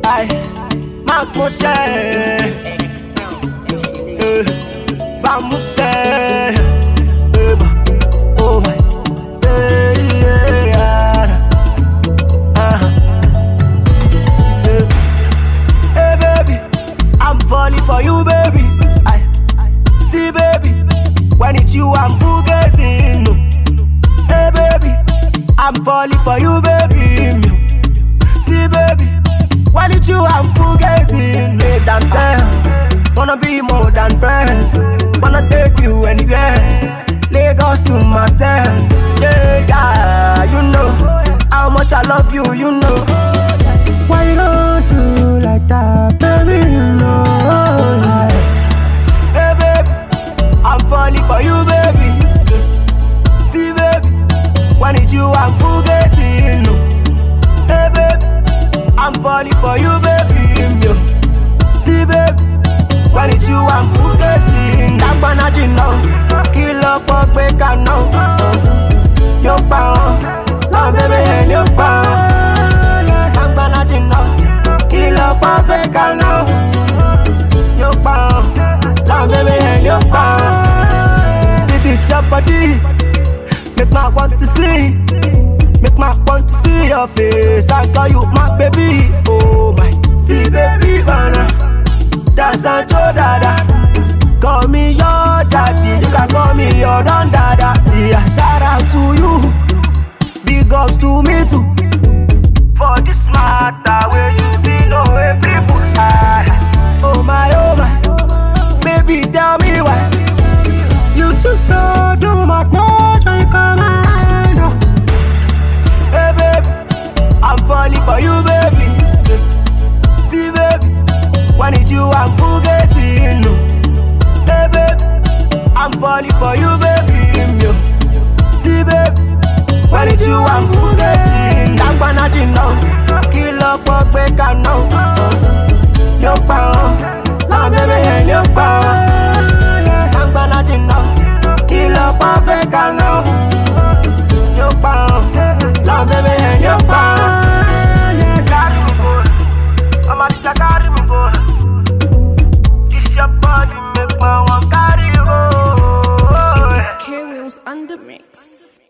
Aye, Mark Moshe, Bamuse, oh my, hey baby, I'm falling for you, baby. Aye, see baby, when it's you, I'm fugazi. Hey baby, I'm falling for you, baby. See baby, when it's you, I'm fugazi. Hey, damn self, wanna be more than friends. Wanna take you anywhere, Lagos to myself. Yeah, yeah, you know how much I love you, you know. Why you don't do like that, baby, you know. Hey baby, I'm falling for you, baby. See baby, when it's you, I'm fugazi. Hey baby, I'm falling for you, baby. See baby, when it's you, I'm fugazi. Dagbana jino, kill up or break a no. Yo pound, now baby, yo pound. Dagbana jino, kill up or break a no. Yo pound, now baby, yo pound. See this your body, make my want to see. Make my want to see your face. I call you my baby, oh my. See baby, banana. That's a Joe Dada. Call me your daddy, you can call me your don dada. See, shout out to you, big ups to me too.